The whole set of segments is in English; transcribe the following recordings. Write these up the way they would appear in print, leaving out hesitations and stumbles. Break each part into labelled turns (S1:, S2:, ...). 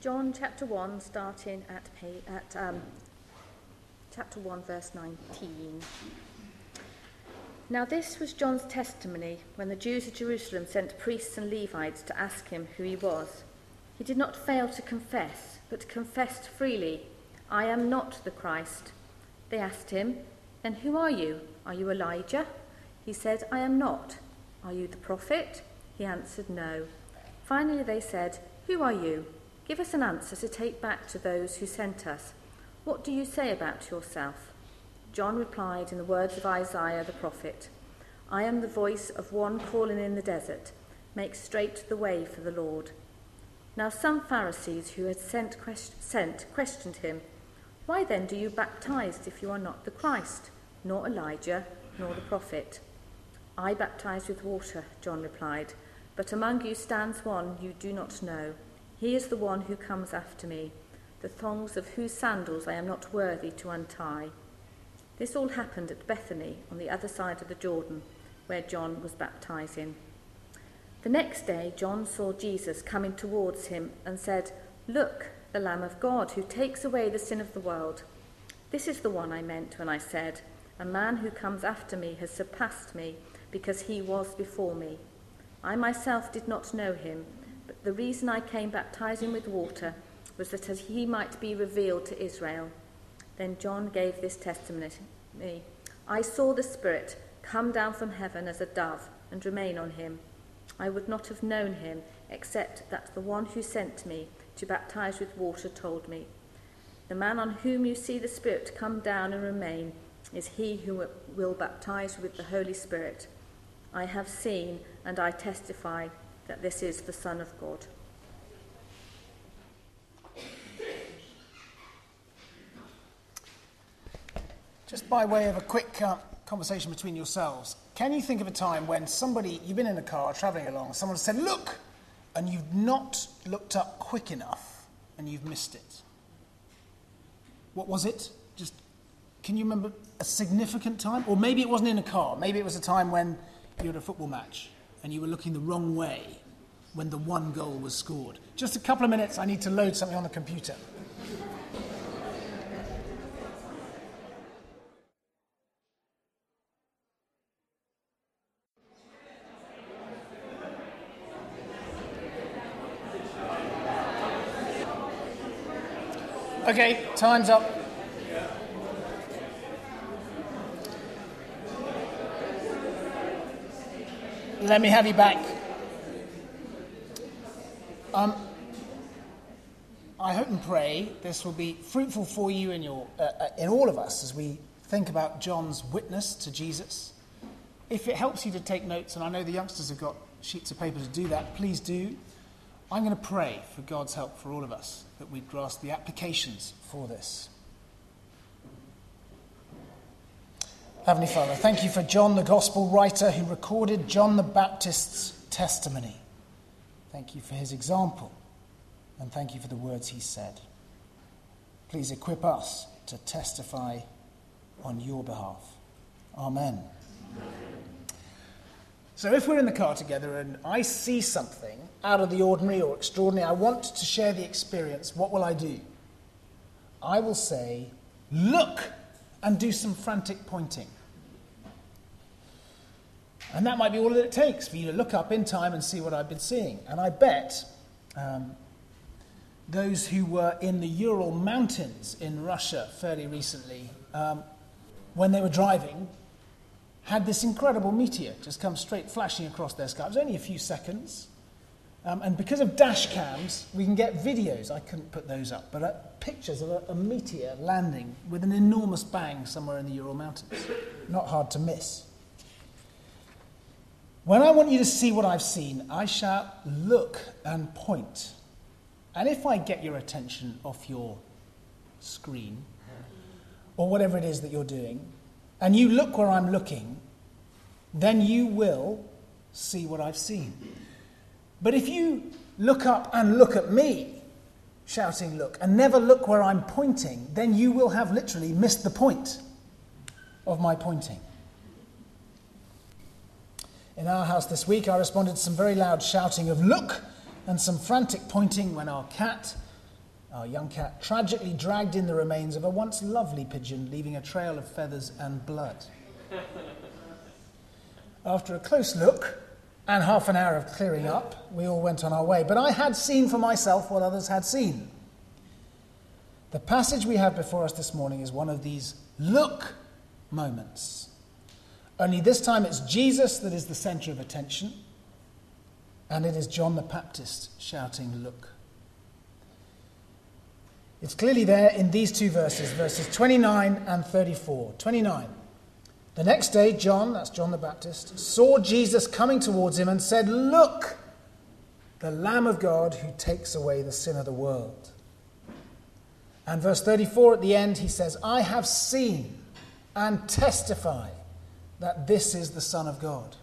S1: John chapter 1, starting at chapter 1, verse 19. Now this was John's testimony when the Jews of Jerusalem sent priests and Levites to ask him who he was. He did not fail to confess, but confessed freely, "I am not the Christ." They asked him, "Then who are you? Are you Elijah?" He said, "I am not." "Are you the prophet?" He answered, "No." Finally they said, "Who are you? Give us an answer to take back to those who sent us. What do you say about yourself?" John replied in the words of Isaiah the prophet, "I am the voice of one calling in the desert, make straight the way for the Lord." Now some Pharisees who had sent questioned him, "Why then do you baptize if you are not the Christ, nor Elijah, nor the prophet?" "I baptize with water," John replied, "but among you stands one you do not know. He is the one who comes after me, the thongs of whose sandals I am not worthy to untie." This all happened at Bethany on the other side of the Jordan, where John was baptizing. The next day John saw Jesus coming towards him and said, "Look, the Lamb of God who takes away the sin of the world. This is the one I meant when I said, 'A man who comes after me has surpassed me because he was before me.' I myself did not know him, but the reason I came baptizing with water was that he might be revealed to Israel." Then John gave this testimony, "I saw the Spirit come down from heaven as a dove and remain on him. I would not have known him except that the one who sent me to baptize with water told me. The man on whom you see the Spirit come down and remain is he who will baptize with the Holy Spirit. I have seen and I testify that this is the Son of God."
S2: Just by way of a quick conversation between yourselves, can you think of a time when you've been in a car travelling along, someone said, "Look," and you've not looked up quick enough and you've missed it? What was it? Can you remember a significant time? Or maybe it wasn't in a car. Maybe it was a time when you were at a football match and you were looking the wrong way when the one goal was scored. Just a couple of minutes, I need to load something on the computer. Okay, time's up. Let me have you back. I hope and pray this will be fruitful for you in all of us as we think about John's witness to Jesus. If it helps you to take notes, and I know the youngsters have got sheets of paper to do that, please do. I'm going to pray for God's help for all of us, that we'd grasp the applications for this. Heavenly Father, thank you for John, the Gospel writer, who recorded John the Baptist's testimony. Thank you for his example, and thank you for the words he said. Please equip us to testify on your behalf. Amen. So if we're in the car together and I see something out of the ordinary or extraordinary, I want to share the experience, what will I do? I will say, "Look," and do some frantic pointing. And that might be all that it takes for you to look up in time and see what I've been seeing. And I bet those who were in the Ural Mountains in Russia fairly recently, when they were driving, had this incredible meteor just come straight flashing across their sky. It was only a few seconds. And because of dash cams, we can get videos. I couldn't put those up, but pictures of a meteor landing with an enormous bang somewhere in the Ural Mountains. Not hard to miss. When I want you to see what I've seen, I shout, "Look," and point. And if I get your attention off your screen, or whatever it is that you're doing, and you look where I'm looking, then you will see what I've seen. But if you look up and look at me, shouting "look," and never look where I'm pointing, then you will have literally missed the point of my pointing. In our house this week, I responded to some very loud shouting of "look" and some frantic pointing when our cat our young cat, tragically dragged in the remains of a once lovely pigeon, leaving a trail of feathers and blood. After a close look and half an hour of clearing up, we all went on our way. But I had seen for myself what others had seen. The passage we have before us this morning is one of these look moments. Only this time it's Jesus that is the centre of attention, and it is John the Baptist shouting, "Look." It's clearly there in these two verses 29 and 34. 29. The next day, John, that's John the Baptist, saw Jesus coming towards him and said, "Look, the Lamb of God who takes away the sin of the world." And verse 34 at the end, he says, "I have seen and testify that this is the Son of God."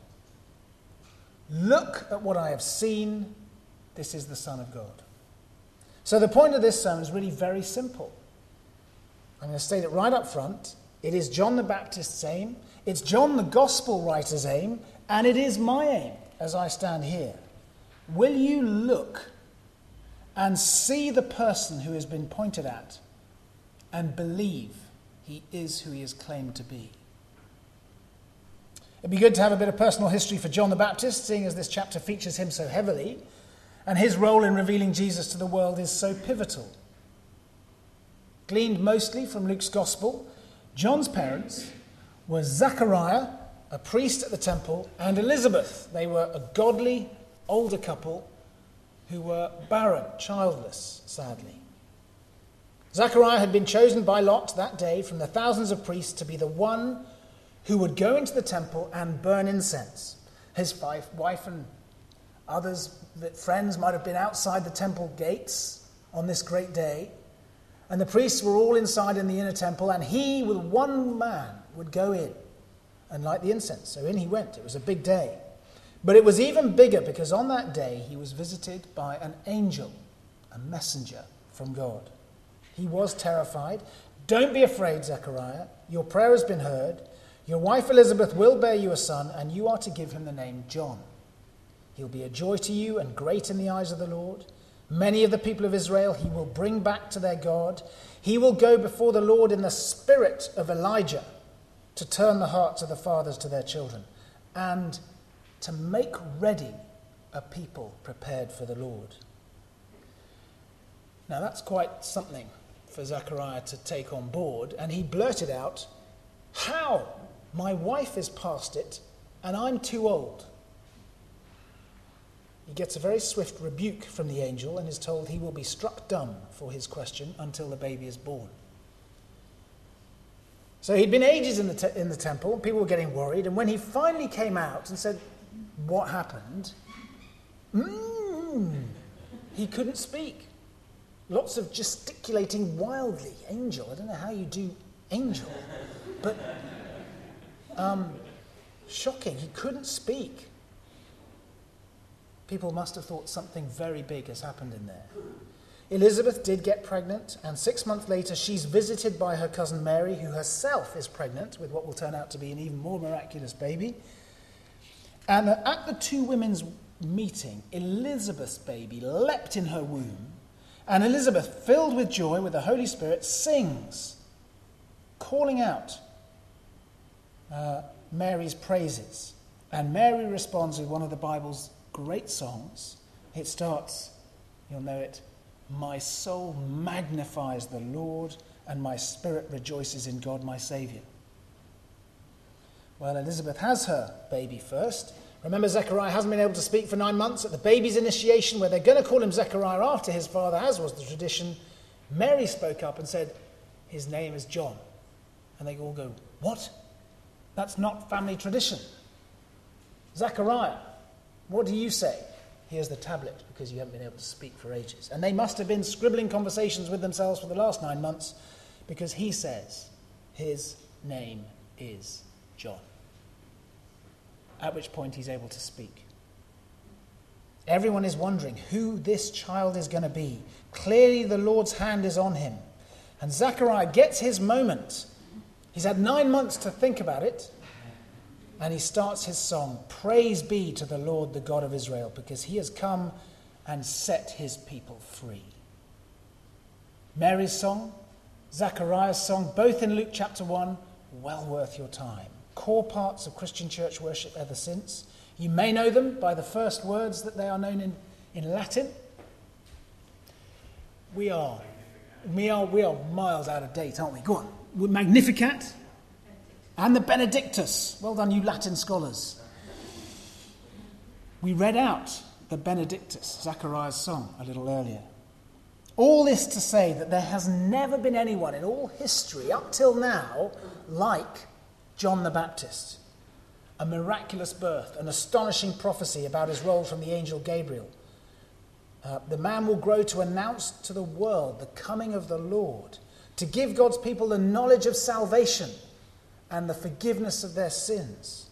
S2: Look at what I have seen. This is the Son of God. So the point of this sermon is really very simple. I'm going to state it right up front. It is John the Baptist's aim. It's John the Gospel writer's aim. And it is my aim as I stand here. Will you look and see the person who has been pointed at and believe he is who he is claimed to be? It'd be good to have a bit of personal history for John the Baptist, seeing as this chapter features him so heavily, and his role in revealing Jesus to the world is so pivotal. Gleaned mostly from Luke's Gospel, John's parents were Zechariah, a priest at the temple, and Elizabeth. They were a godly, older couple who were barren, childless, sadly. Zechariah had been chosen by Lot that day from the thousands of priests to be the one who would go into the temple and burn incense. His wife and others, friends, might have been outside the temple gates on this great day. And the priests were all inside in the inner temple, and he, with one man, would go in and light the incense. So in he went. It was a big day. But it was even bigger because on that day he was visited by an angel, a messenger from God. He was terrified. "Don't be afraid, Zechariah. Your prayer has been heard. Your wife Elizabeth will bear you a son, and you are to give him the name John. He'll be a joy to you and great in the eyes of the Lord. Many of the people of Israel he will bring back to their God. He will go before the Lord in the spirit of Elijah to turn the hearts of the fathers to their children and to make ready a people prepared for the Lord." Now that's quite something for Zechariah to take on board, and he blurted out, "How? My wife is past it and I'm too old." He gets a very swift rebuke from the angel and is told he will be struck dumb for his question until the baby is born. So he'd been ages in the temple, people were getting worried, and when he finally came out and said, "What happened?" He couldn't speak. Lots of gesticulating wildly. Angel, I don't know how you do angel, but shocking, he couldn't speak. People must have thought something very big has happened in there. Elizabeth did get pregnant, and 6 months later she's visited by her cousin Mary, who herself is pregnant with what will turn out to be an even more miraculous baby. And at the two women's meeting, Elizabeth's baby leapt in her womb, and Elizabeth, filled with joy with the Holy Spirit, sings, calling out Mary's praises. And Mary responds with one of the Bible's great songs. It starts, you'll know it, "My soul magnifies the Lord, and my spirit rejoices in God my Saviour." Well, Elizabeth has her baby first. Remember, Zechariah hasn't been able to speak for 9 months. At the baby's initiation, where they're going to call him Zechariah after his father, as was the tradition, Mary spoke up and said, "His name is John." And they all go, "What? That's not family tradition. Zechariah, what do you say?" Here's the tablet, because you haven't been able to speak for ages. And they must have been scribbling conversations with themselves for the last 9 months, because he says his name is John. At which point he's able to speak. Everyone is wondering who this child is going to be. Clearly the Lord's hand is on him. And Zechariah gets his moment. He's had 9 months to think about it. And he starts his song, "Praise be to the Lord, the God of Israel, because he has come and set his people free." Mary's song, Zachariah's song, both in Luke chapter 1, well worth your time. Core parts of Christian church worship ever since. You may know them by the first words that they are known in Latin. We are miles out of date, aren't we? Go on. Magnificat and the Benedictus. Well done, you Latin scholars. We read out the Benedictus, Zachariah's song, a little earlier. All this to say that there has never been anyone in all history up till now like John the Baptist. A miraculous birth, an astonishing prophecy about his role from the angel Gabriel. The man will grow to announce to the world the coming of the Lord, to give God's people the knowledge of salvation and the forgiveness of their sins.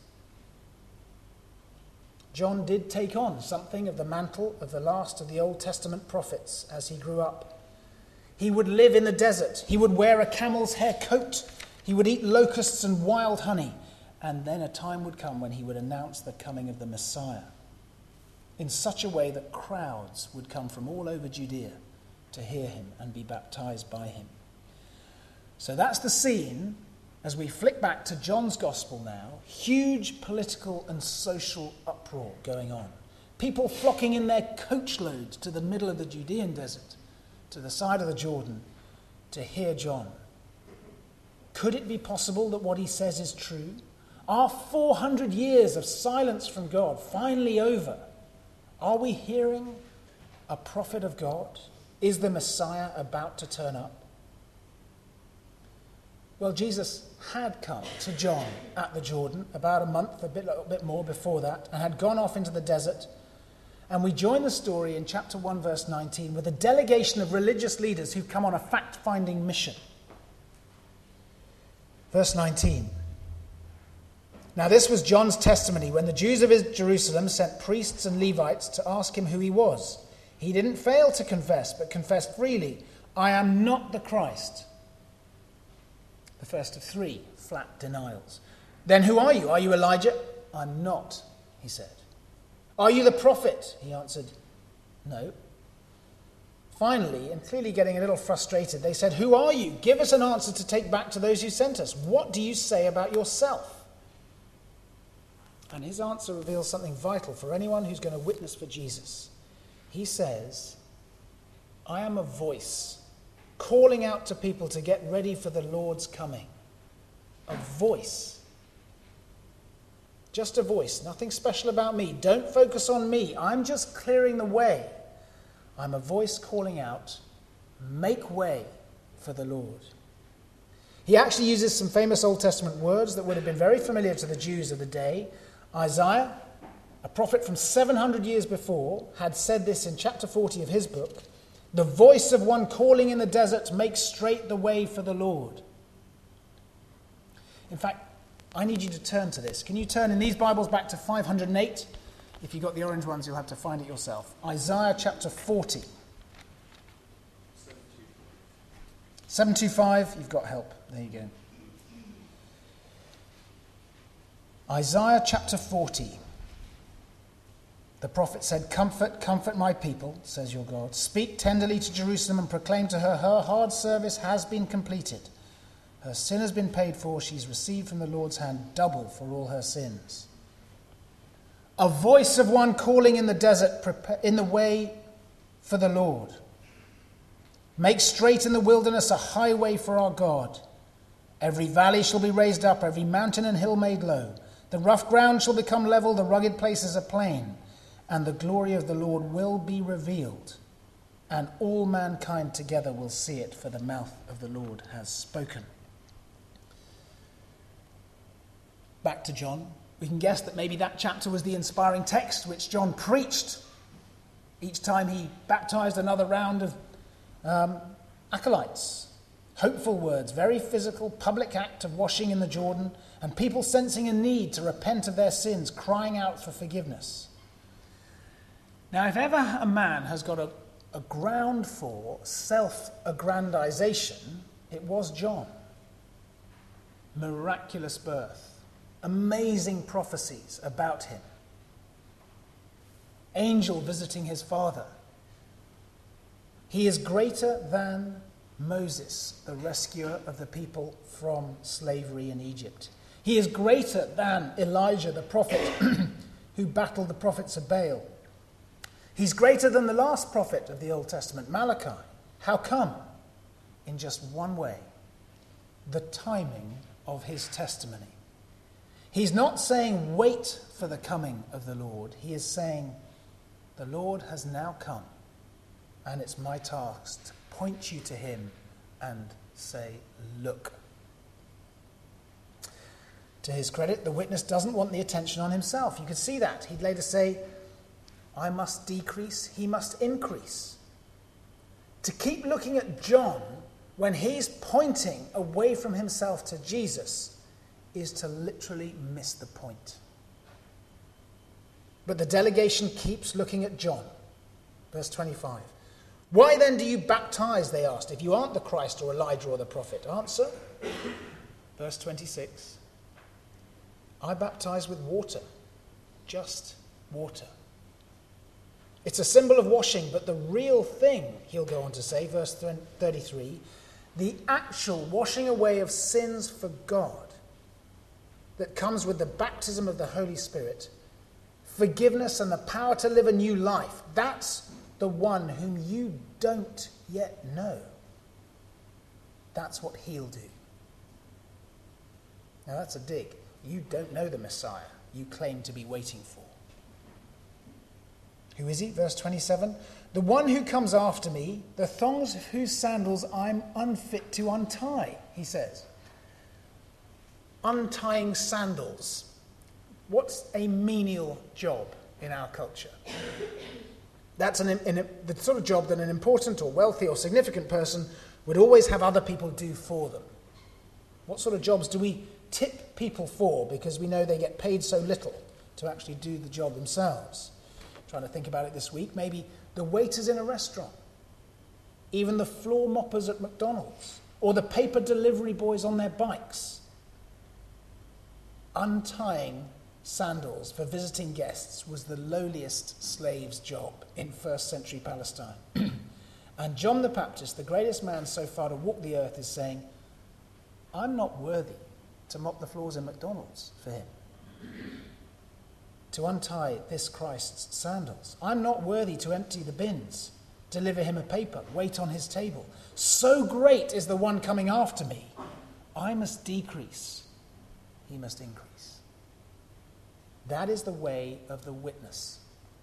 S2: John did take on something of the mantle of the last of the Old Testament prophets as he grew up. He would live in the desert. He would wear a camel's hair coat. He would eat locusts and wild honey. And then a time would come when he would announce the coming of the Messiah in such a way that crowds would come from all over Judea to hear him and be baptized by him. So that's the scene as we flick back to John's Gospel now. Huge political and social uproar going on. People flocking in their coachloads to the middle of the Judean desert, to the side of the Jordan, to hear John. Could it be possible that what he says is true? Are 400 years of silence from God finally over? Are we hearing a prophet of God? Is the Messiah about to turn up? Well, Jesus had come to John at the Jordan about a month, a bit more before that, and had gone off into the desert. And we join the story in chapter 1, verse 19, with a delegation of religious leaders who've come on a fact-finding mission. Verse 19. Now this was John's testimony when the Jews of Jerusalem sent priests and Levites to ask him who he was. He didn't fail to confess, but confessed freely, I am not the Christ. The first of 3 flat denials. Then who are you? Are you Elijah? I'm not, he said. Are you the prophet? He answered, no. Finally, and clearly getting a little frustrated, they said, who are you? Give us an answer to take back to those who sent us. What do you say about yourself? And his answer reveals something vital for anyone who's going to witness for Jesus. He says, I am a voice calling out to people to get ready for the Lord's coming. A voice. Just a voice, nothing special about me. Don't focus on me. I'm just clearing the way. I'm a voice calling out, make way for the Lord. He actually uses some famous Old Testament words that would have been very familiar to the Jews of the day. Isaiah, a prophet from 700 years before, had said this in chapter 40 of his book, the voice of one calling in the desert, make straight the way for the Lord. In fact, I need you to turn to this. Can you turn in these Bibles back to 508? If you've got the orange ones, you'll have to find it yourself. Isaiah chapter 40. 725, you've got help. There you go. Isaiah chapter 40. The prophet said, comfort, comfort my people, says your God. Speak tenderly to Jerusalem and proclaim to her, her hard service has been completed. Her sin has been paid for. She's received from the Lord's hand double for all her sins. A voice of one calling in the desert, in the way for the Lord. Make straight in the wilderness a highway for our God. Every valley shall be raised up, every mountain and hill made low. The rough ground shall become level, the rugged places a plain. And the glory of the Lord will be revealed, and all mankind together will see it, for the mouth of the Lord has spoken. Back to John. We can guess that maybe that chapter was the inspiring text which John preached each time he baptized another round of acolytes. Hopeful words, very physical, public act of washing in the Jordan, and people sensing a need to repent of their sins, crying out for forgiveness. Now, if ever a man has got a ground for self-aggrandization, it was John. Miraculous birth, amazing prophecies about him, angel visiting his father. He is greater than Moses, the rescuer of the people from slavery in Egypt. He is greater than Elijah, the prophet, who battled the prophets of Baal. He's greater than the last prophet of the Old Testament, Malachi. How come? In just one way: the timing of his testimony. He's not saying wait for the coming of the Lord. He is saying the Lord has now come, and it's my task to point you to him and say, look. To his credit, the witness doesn't want the attention on himself. You could see that. He'd later say, I must decrease, he must increase. To keep looking at John when he's pointing away from himself to Jesus is to literally miss the point. But the delegation keeps looking at John. Verse 25. Why then do you baptize, they asked, if you aren't the Christ or Elijah or the prophet? Answer. Verse 26. I baptize with water, just water. It's a symbol of washing, but the real thing, he'll go on to say, verse 33, the actual washing away of sins for God that comes with the baptism of the Holy Spirit, forgiveness and the power to live a new life, that's the one whom you don't yet know. That's what he'll do. Now that's a dig. You don't know the Messiah you claim to be waiting for. Who is he? Verse 27. The one who comes after me, the thongs of whose sandals I'm unfit to untie, he says. Untying sandals. What's a menial job in our culture? That's the sort of job that an important or wealthy or significant person would always have other people do for them. What sort of jobs do we tip people for because we know they get paid so little to actually do the job themselves? Trying to think about it this week. Maybe the waiters in a restaurant, even the floor moppers at McDonald's, or the paper delivery boys on their bikes. Untying sandals for visiting guests was the lowliest slave's job in first century Palestine. And John the Baptist, the greatest man so far to walk the earth, is saying, I'm not worthy to mop the floors in McDonald's for him, to untie this Christ's sandals. I'm not worthy to empty the bins, deliver him a paper, wait on his table. So great is the one coming after me. I must decrease, he must increase. That is the way of the witness.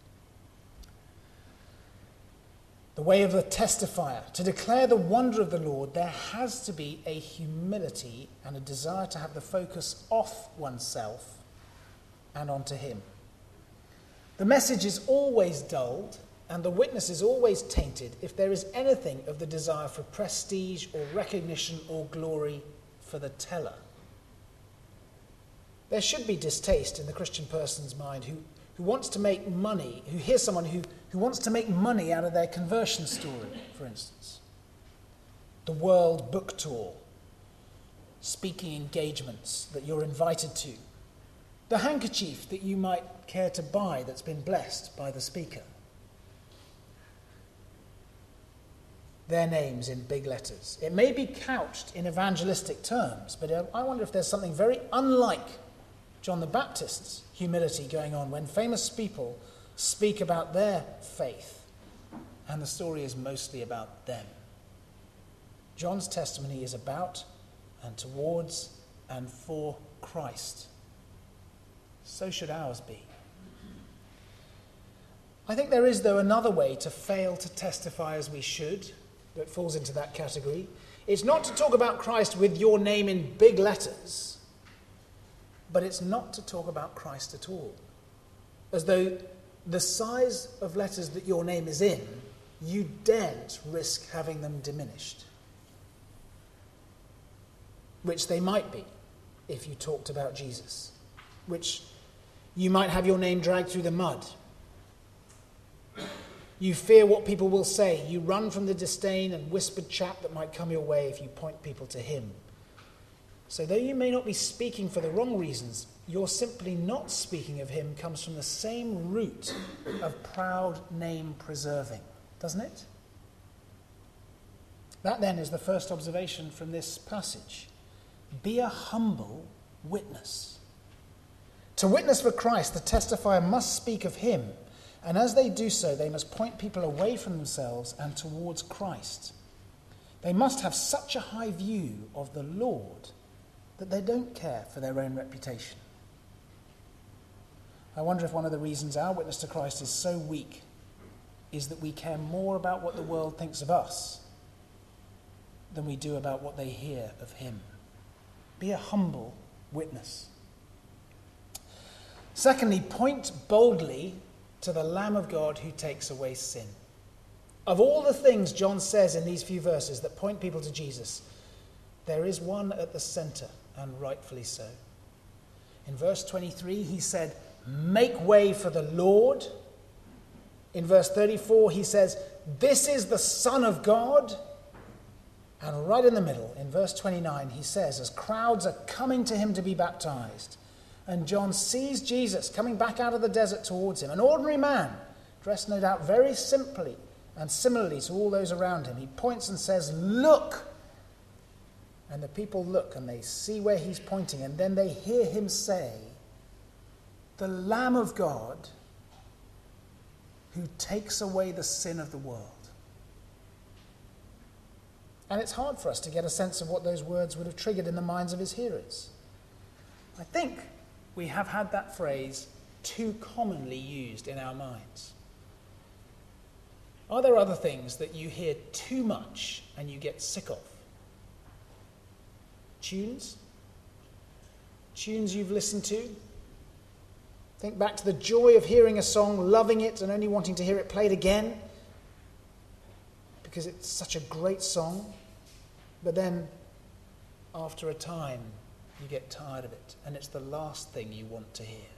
S2: The way of the testifier. To declare the wonder of the Lord, there has to be a humility and a desire to have the focus off oneself and onto him. The message is always dulled and the witness is always tainted if there is anything of the desire for prestige or recognition or glory for the teller. There should be distaste in the Christian person's mind who wants to make money, who hears someone who wants to make money out of their conversion story, for instance. The World Book Tour, speaking engagements that you're invited to, the handkerchief that you might care to buy that's been blessed by the speaker. Their names in big letters. It may be couched in evangelistic terms, but I wonder if there's something very unlike John the Baptist's humility going on when famous people speak about their faith, and the story is mostly about them. John's testimony is about and towards and for Christ. So should ours be. I think there is, though, another way to fail to testify as we should that falls into that category. It's not to talk about Christ with your name in big letters, but it's not to talk about Christ at all. As though the size of letters that your name is in, you daren't risk having them diminished. Which they might be if you talked about Jesus. Which you might have your name dragged through the mud. You fear what people will say. You run from the disdain and whispered chat that might come your way if you point people to him. So though you may not be speaking for the wrong reasons, your simply not speaking of him comes from the same root of proud name preserving, doesn't it? That then is the first observation from this passage. Be a humble witness. To witness for Christ, the testifier must speak of him, and as they do so, they must point people away from themselves and towards Christ. They must have such a high view of the Lord that they don't care for their own reputation. I wonder if one of the reasons our witness to Christ is so weak is that we care more about what the world thinks of us than we do about what they hear of him. Be a humble witness. Secondly, point boldly to the Lamb of God who takes away sin. Of all the things John says in these few verses that point people to Jesus, there is one at the centre, and rightfully so. In verse 23, he said, "Make way for the Lord." In verse 34, he says, "This is the Son of God." And right in the middle, in verse 29, he says, as crowds are coming to him to be baptized, and John sees Jesus coming back out of the desert towards him, an ordinary man, dressed no doubt very simply and similarly to all those around him, he points and says, "Look!" And the people look and they see where he's pointing, and then they hear him say, "The Lamb of God who takes away the sin of the world." And it's hard for us to get a sense of what those words would have triggered in the minds of his hearers. I think we have had that phrase too commonly used in our minds. Are there other things that you hear too much and you get sick of? Tunes? Tunes you've listened to? Think back to the joy of hearing a song, loving it, and only wanting to hear it played again because it's such a great song. But then, after a time, you get tired of it, and it's the last thing you want to hear.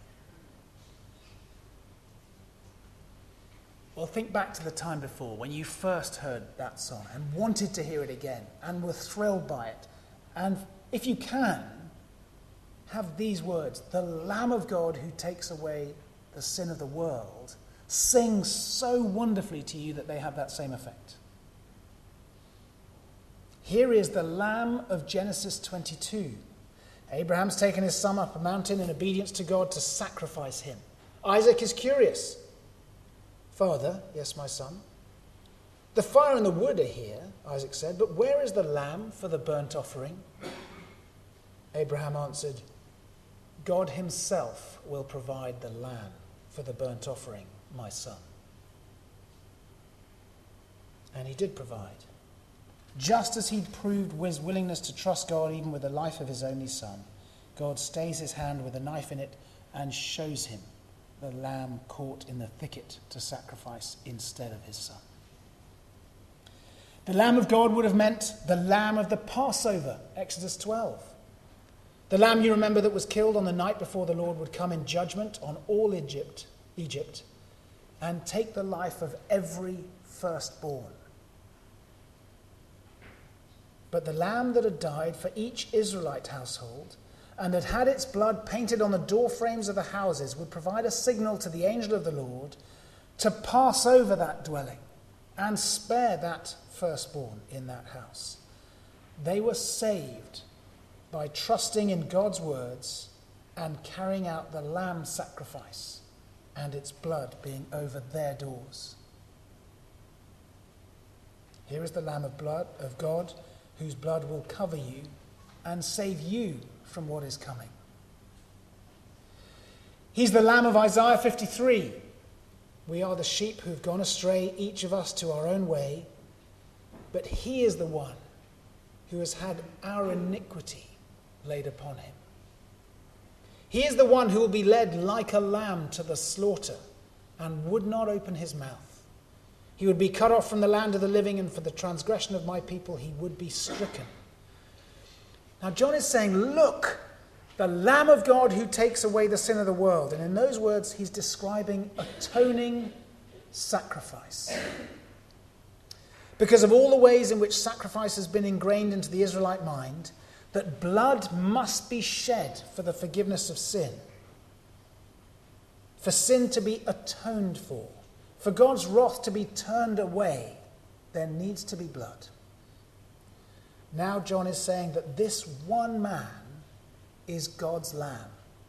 S2: Well, think back to the time before when you first heard that song and wanted to hear it again and were thrilled by it. And if you can, have these words, "The Lamb of God who takes away the sin of the world," sing so wonderfully to you that they have that same effect. Here is the Lamb of Genesis 22. Abraham's taken his son up a mountain in obedience to God to sacrifice him. Isaac is curious. "Father," "Yes, my son." "The fire and the wood are here," Isaac said, "but where is the lamb for the burnt offering?" Abraham answered, "God himself will provide the lamb for the burnt offering, my son." And he did provide. Just as he'd proved his willingness to trust God even with the life of his only son, God stays his hand with a knife in it and shows him the lamb caught in the thicket to sacrifice instead of his son. The Lamb of God would have meant the lamb of the Passover, Exodus 12. The lamb, you remember, that was killed on the night before the Lord would come in judgment on all Egypt, and take the life of every firstborn. But the lamb that had died for each Israelite household and had had its blood painted on the door frames of the houses would provide a signal to the angel of the Lord to pass over that dwelling and spare that firstborn in that house. They were saved by trusting in God's words and carrying out the lamb sacrifice and its blood being over their doors. Here is the Lamb of God, whose blood will cover you and save you from what is coming. He's the Lamb of Isaiah 53. We are the sheep who've gone astray, each of us to our own way, but he is the one who has had our iniquity laid upon him. He is the one who will be led like a lamb to the slaughter and would not open his mouth. He would be cut off from the land of the living, and for the transgression of my people he would be stricken. Now John is saying, look, the Lamb of God who takes away the sin of the world. And in those words he's describing atoning sacrifice. Because of all the ways in which sacrifice has been ingrained into the Israelite mind, that blood must be shed for the forgiveness of sin. For sin to be atoned for God's wrath to be turned away, there needs to be blood. Now John is saying that this one man is God's Lamb,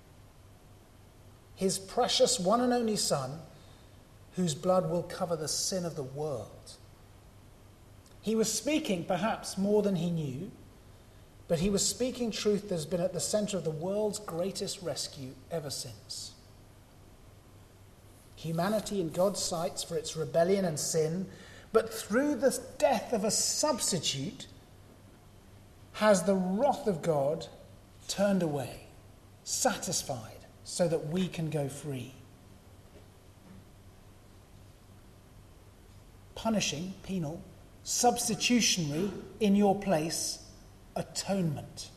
S2: his precious one and only Son, whose blood will cover the sin of the world. He was speaking perhaps more than he knew, but he was speaking truth that has been at the center of the world's greatest rescue ever since. Humanity in God's sights for its rebellion and sin, but through the death of a substitute, has the wrath of God turned away, satisfied, so that we can go free. Punishing, penal, substitutionary, in your place, atonement.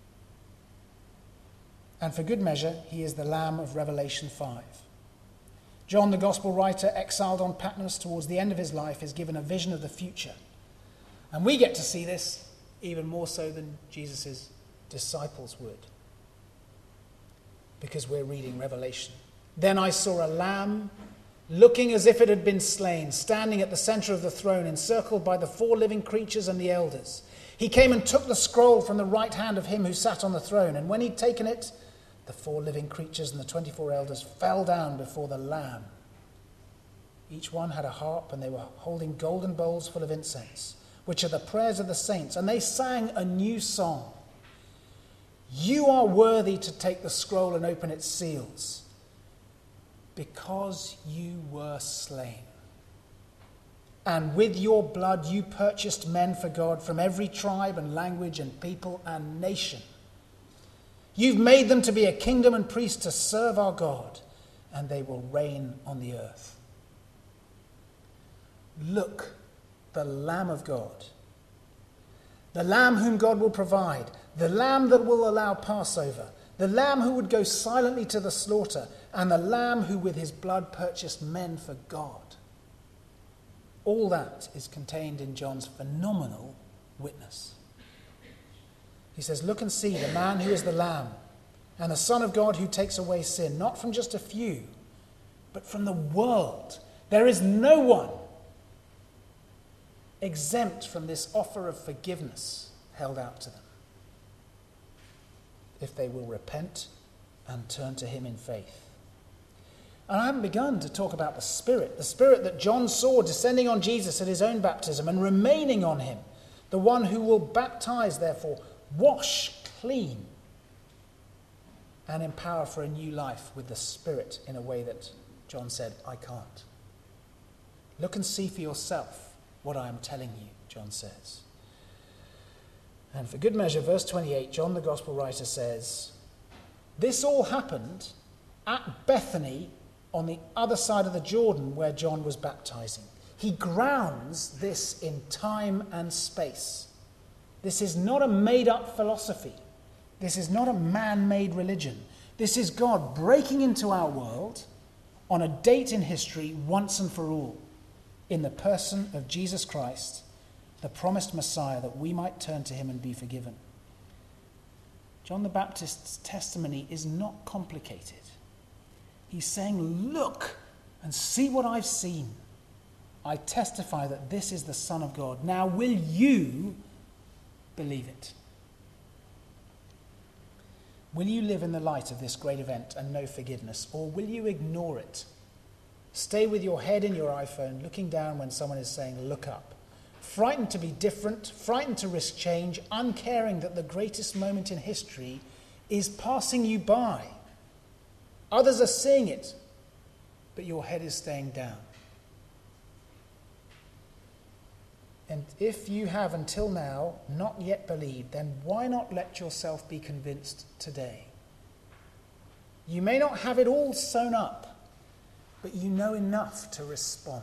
S2: And for good measure, he is the Lamb of Revelation 5. John, the gospel writer, exiled on Patmos towards the end of his life, is given a vision of the future. And we get to see this even more so than Jesus' disciples would, because we're reading Revelation. Then I saw a lamb looking as if it had been slain, standing at the center of the throne, encircled by the 4 living creatures and the elders. He came and took the scroll from the right hand of him who sat on the throne, and when he'd taken it, the 4 living creatures and the 24 elders fell down before the Lamb. Each one had a harp, and they were holding golden bowls full of incense, which are the prayers of the saints, and they sang a new song. You are worthy to take the scroll and open its seals, because you were slain. And with your blood you purchased men for God from every tribe and language and people and nation. You've made them to be a kingdom and priests to serve our God, and they will reign on the earth. Look, the Lamb of God, the Lamb whom God will provide, the Lamb that will allow Passover, the Lamb who would go silently to the slaughter, and the Lamb who with his blood purchased men for God. All that is contained in John's phenomenal witness. He says, look and see the man who is the Lamb and the Son of God who takes away sin, not from just a few, but from the world. There is no one exempt from this offer of forgiveness held out to them, if they will repent and turn to him in faith. And I haven't begun to talk about the Spirit that John saw descending on Jesus at his own baptism and remaining on him, the one who will baptize, therefore, wash clean, and empower for a new life with the Spirit in a way that John said, I can't. Look and see for yourself what I am telling you, John says. And for good measure, verse 28, John the Gospel writer says, this all happened at Bethany on the other side of the Jordan where John was baptizing. He grounds this in time and space. This is not a made-up philosophy. This is not a man-made religion. This is God breaking into our world on a date in history once and for all, in the person of Jesus Christ, the promised Messiah, that we might turn to him and be forgiven. John the Baptist's testimony is not complicated. He's saying, look and see what I've seen. I testify that this is the Son of God. Now will you believe it? Will you live in the light of this great event and know forgiveness, or will you ignore it? Stay with your head in your iPhone, looking down when someone is saying, look up. Frightened to be different, frightened to risk change, uncaring that the greatest moment in history is passing you by. Others are seeing it, but your head is staying down. And if you have until now not yet believed, then why not let yourself be convinced today? You may not have it all sewn up, but you know enough to respond.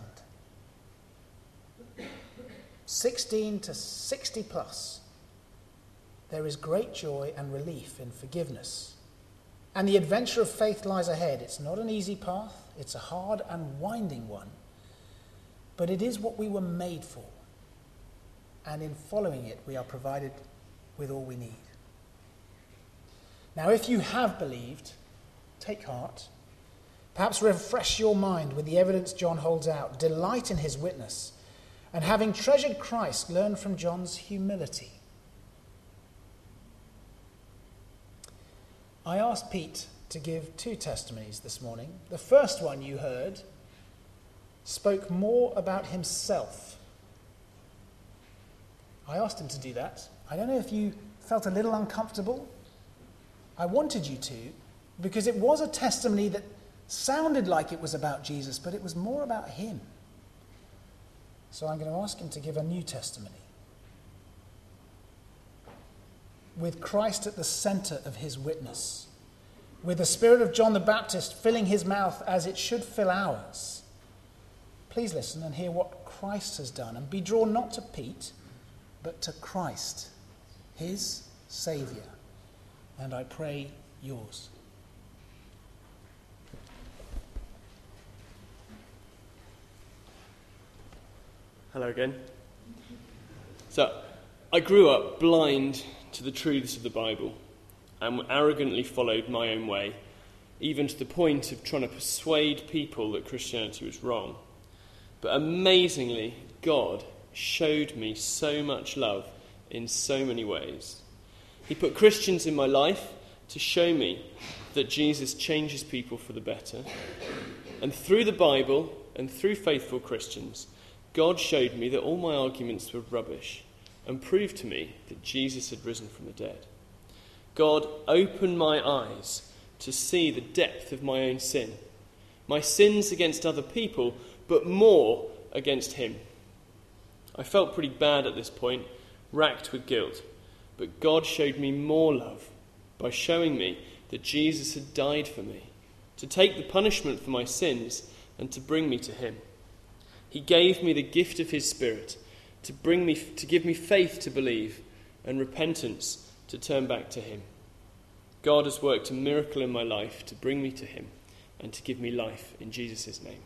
S2: 16 to 60 plus, there is great joy and relief in forgiveness. And the adventure of faith lies ahead. It's not an easy path. It's a hard and winding one. But it is what we were made for. And in following it, we are provided with all we need. Now, if you have believed, take heart. Perhaps refresh your mind with the evidence John holds out. Delight in his witness. And having treasured Christ, learn from John's humility. I asked Pete to give 2 testimonies this morning. The first one you heard spoke more about himself. I asked him to do that. I don't know if you felt a little uncomfortable. I wanted you to, because it was a testimony that sounded like it was about Jesus, but it was more about him. So I'm going to ask him to give a new testimony, with Christ at the centre of his witness, with the spirit of John the Baptist filling his mouth as it should fill ours. Please listen and hear what Christ has done, and be drawn not to Pete, but to Christ, his Saviour, and I pray yours.
S3: Hello again. So, I grew up blind to the truths of the Bible and arrogantly followed my own way, even to the point of trying to persuade people that Christianity was wrong. But amazingly, God showed me so much love in so many ways. He put Christians in my life to show me that Jesus changes people for the better. And through the Bible and through faithful Christians, God showed me that all my arguments were rubbish and proved to me that Jesus had risen from the dead. God opened my eyes to see the depth of my own sin, my sins against other people, but more against him. I felt pretty bad at this point, racked with guilt, but God showed me more love by showing me that Jesus had died for me, to take the punishment for my sins and to bring me to him. He gave me the gift of his Spirit to give me faith to believe and repentance to turn back to him. God has worked a miracle in my life to bring me to him and to give me life in Jesus' name.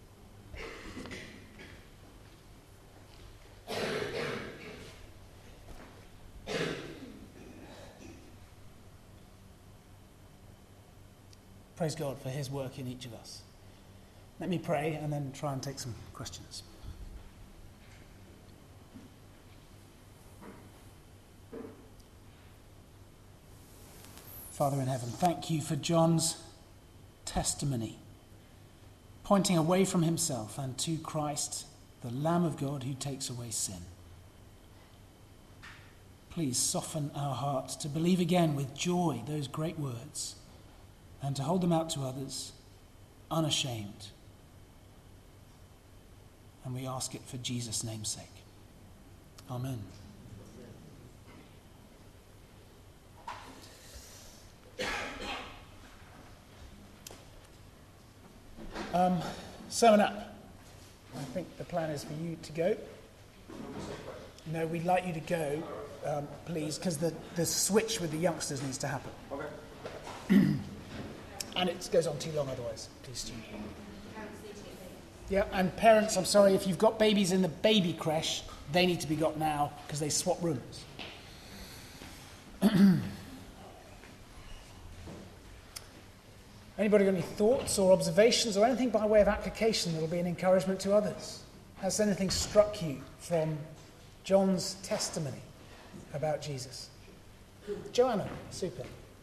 S2: Praise God for his work in each of us. Let me pray and then try and take some questions. Father in heaven, thank you for John's testimony, pointing away from himself and to Christ, the Lamb of God who takes away sin. Please soften our hearts to believe again with joy those great words and to hold them out to others unashamed. And we ask it for Jesus' name's sake. Amen. Sermon up. I think the plan is for you to go. No, we'd like you to go, please, because the switch with the youngsters needs to happen. Okay. And it goes on too long otherwise. Please, Stu. Yeah, and parents, I'm sorry, if you've got babies in the baby creche, they need to be got now because they swap rooms. Anybody got any thoughts or observations or anything by way of application that will be an encouragement to others? Has anything struck you from John's testimony about Jesus? Joanna, super.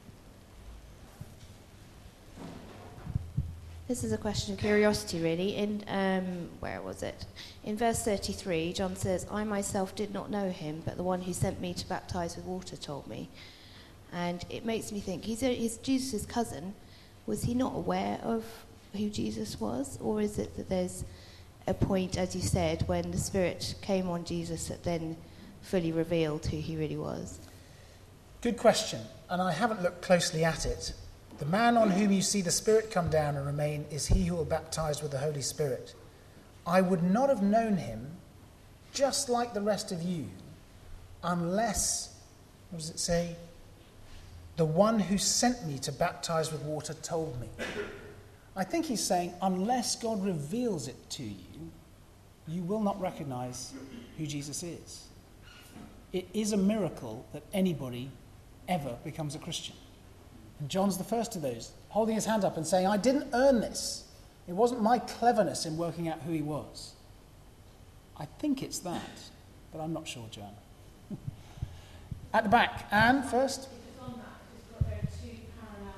S4: This is a question of curiosity, really. In where was it? In verse 33, John says, "I myself did not know him, but the one who sent me to baptize with water told me." And it makes me think, he's Jesus' cousin. Was he not aware of who Jesus was? Or is it that there's a point, as you said, when the Spirit came on Jesus that then fully revealed who he really was?
S2: Good question, and I haven't looked closely at it. The man on whom you see the Spirit come down and remain is he who will baptize with the Holy Spirit. I would not have known him, just like the rest of you, unless, what does it say? The one who sent me to baptize with water told me. I think he's saying, unless God reveals it to you, you will not recognize who Jesus is. It is a miracle that anybody ever becomes a Christian. And John's the first of those, holding his hand up and saying, I didn't earn this. It wasn't my cleverness in working out who he was. I think it's that, but I'm not sure, Joanna. At the back, Anne first.
S5: On that, it's got two parallel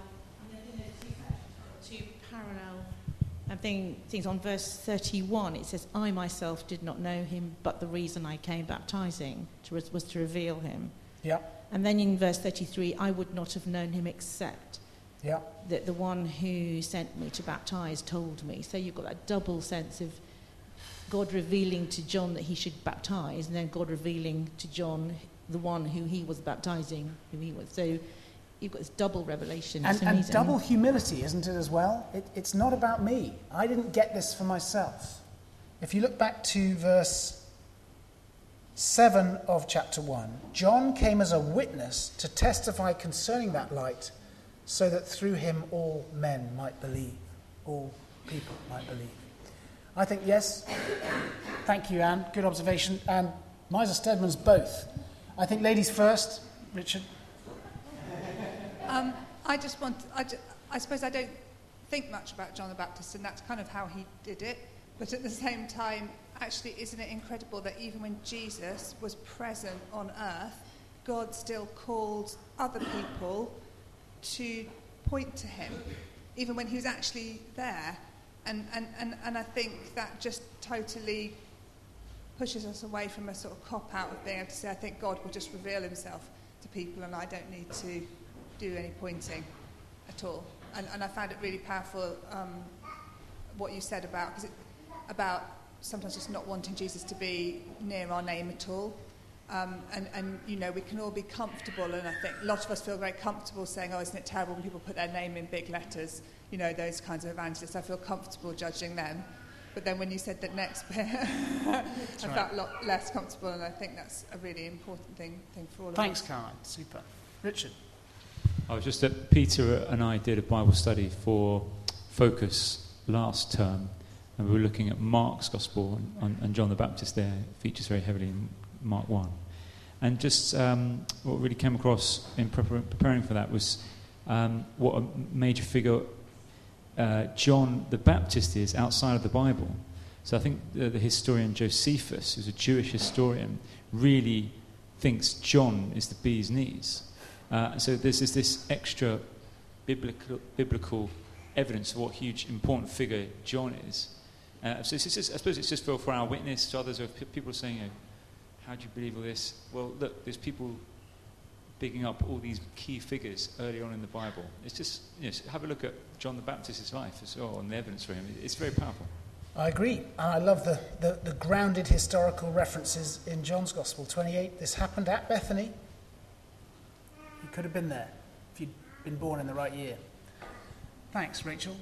S5: I'm thinking things on verse 31. It says, I myself did not know him, but the reason I came baptizing was to reveal him.
S2: Yeah.
S5: And then in verse 33, I would not have known him except
S2: Yeah.
S5: that the one who sent me to baptize told me. So you've got that double sense of God revealing to John that he should baptize, and then God revealing to John the one who he was baptizing, who he was. So you've got this double revelation.
S2: And double humility, isn't it, as well? It's not about me. I didn't get this for myself. If you look back to verse 7 of chapter 1, John came as a witness to testify concerning that light, so that through him all men might believe, all people might believe. I think, yes, thank you, Anne, good observation, and Misa Stedman's both. I think ladies first, Richard.
S6: I suppose I don't think much about John the Baptist, and that's kind of how he did it. But at the same time, actually, isn't it incredible that even when Jesus was present on earth, God still called other people to point to him, even when he was actually there. And I think that just totally pushes us away from a sort of cop-out of being able to say, I think God will just reveal himself to people and I don't need to do any pointing at all. And I found it really powerful what you said about sometimes just not wanting Jesus to be near our name at all. And you know, we can all be comfortable, and I think a lot of us feel very comfortable saying, oh, isn't it terrible when people put their name in big letters, you know, those kinds of evangelists. I feel comfortable judging them. But then when you said that next bit, I felt a lot less comfortable, and I think that's a really important thing for all of us.
S2: Thanks, Caroline. Super. Richard.
S7: I was just at Peter and I did a Bible study for Focus last term, and we were looking at Mark's Gospel, and John the Baptist there features very heavily in Mark 1. And just what really came across in preparing for that was what a major figure John the Baptist is outside of the Bible. So I think the historian Josephus, who's a Jewish historian, really thinks John is the bee's knees. So there's this extra biblical evidence of what a huge, important figure John is. So it's just, I suppose it's just for our witness to others, or if people are saying, you know, how do you believe all this? Well, look, there's people bigging up all these key figures early on in the Bible. It's just, you know, have a look at John the Baptist's life as well, and the evidence for him. It's very powerful.
S2: I agree. And I love the grounded historical references in John's Gospel 28. This happened at Bethany. You could have been there if you'd been born in the right year. Thanks, Rachel.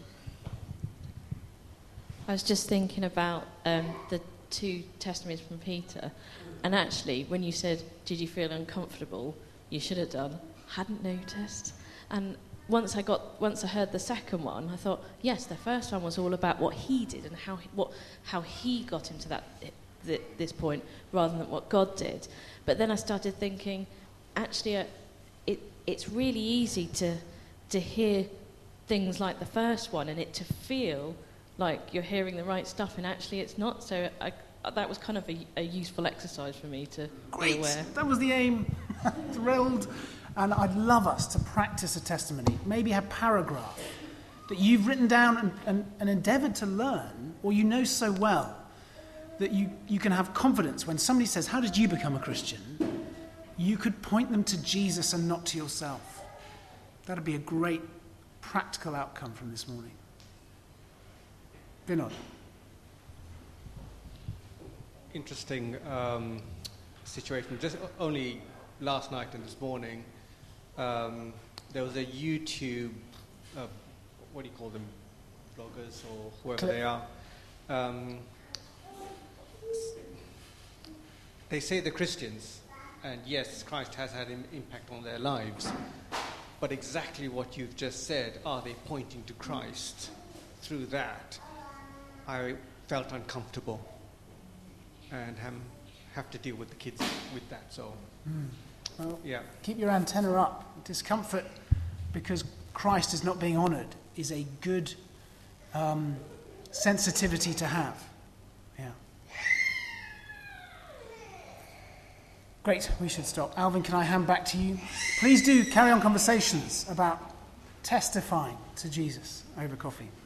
S8: I was just thinking about the two testimonies from Peter, and actually when you said, did you feel uncomfortable, you should have done, hadn't noticed. And once I heard the second one, I thought, yes, the first one was all about what he did and how he got him to this point rather than what God did. But then I started thinking, actually it's really easy to hear things like the first one and it to feel like you're hearing the right stuff, and actually it's not. So that was kind of a useful exercise for me to be aware.
S2: That was the aim. Thrilled. And I'd love us to practice a testimony, maybe a paragraph that you've written down and endeavoured to learn, or you know so well that you can have confidence when somebody says, how did you become a Christian? You could point them to Jesus and not to yourself. That would be a great practical outcome from this morning. Vinod.
S9: Interesting situation. Just only last night and this morning, there was a YouTube, what do you call them, bloggers or whoever they are. They say they're Christians, and yes, Christ has had an impact on their lives, but exactly what you've just said, are they pointing to Christ through that? I felt uncomfortable and have to deal with the kids with that, so...
S2: Well,
S9: yeah.
S2: Keep your antenna up. Discomfort because Christ is not being honoured is a good sensitivity to have. Yeah. Great, we should stop. Alvin, can I hand back to you? Please do carry on conversations about testifying to Jesus over coffee.